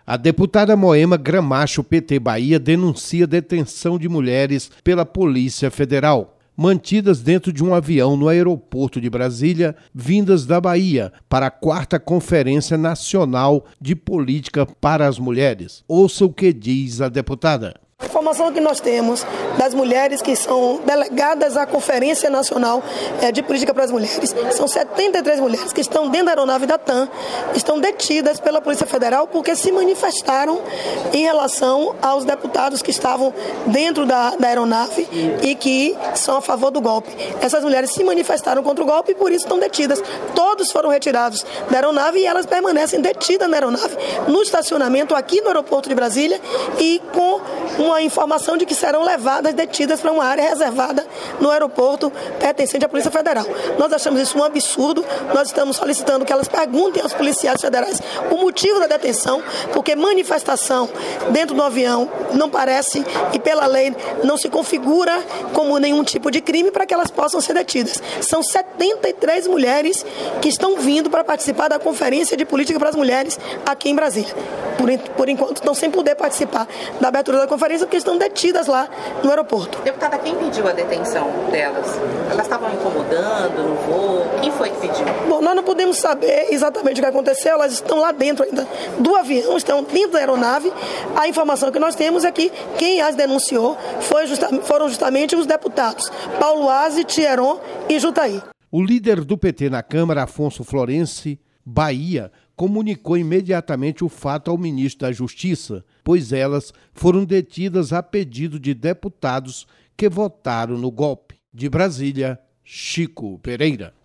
A deputada Moema Gramacho, PT Bahia, denuncia detenção de mulheres pela Polícia Federal, mantidas dentro de um avião no aeroporto de Brasília, vindas da Bahia para a 4ª Conferência Nacional de Política para as Mulheres. Ouça o que diz a deputada. A informação que nós temos das mulheres que são delegadas à Conferência Nacional de Política para as Mulheres, são 73 mulheres que estão dentro da aeronave da TAM, estão detidas pela Polícia Federal porque se manifestaram em relação aos deputados que estavam dentro da aeronave e que são a favor do golpe. Essas mulheres se manifestaram contra o golpe e por isso estão detidas. Todos foram retirados da aeronave e elas permanecem detidas na aeronave, no estacionamento aqui no aeroporto de Brasília e com uma informação de que serão levadas, detidas para uma área reservada no aeroporto pertencente à Polícia Federal. Nós achamos isso um absurdo, nós estamos solicitando que elas perguntem aos policiais federais o motivo da detenção, porque manifestação dentro do avião não parece e pela lei não se configura como nenhum tipo de crime para que elas possam ser detidas. São 73 mulheres que estão vindo para participar da Conferência de Política para as Mulheres aqui em Brasília. Por enquanto estão sem poder participar da abertura da conferência porque estão detidas lá no aeroporto. Deputada, quem pediu a detenção delas? Elas estavam incomodando no voo? Quem foi que pediu? Bom, nós não podemos saber exatamente o que aconteceu, elas estão lá dentro ainda do avião, estão dentro da aeronave. A informação que nós temos é que quem as denunciou foram justamente os deputados Paulo Aze, Thieron e Jutaí. O líder do PT na Câmara, Afonso Florense, Bahia, comunicou imediatamente o fato ao ministro da Justiça, pois elas foram detidas a pedido de deputados que votaram no golpe. De Brasília, Chico Pereira.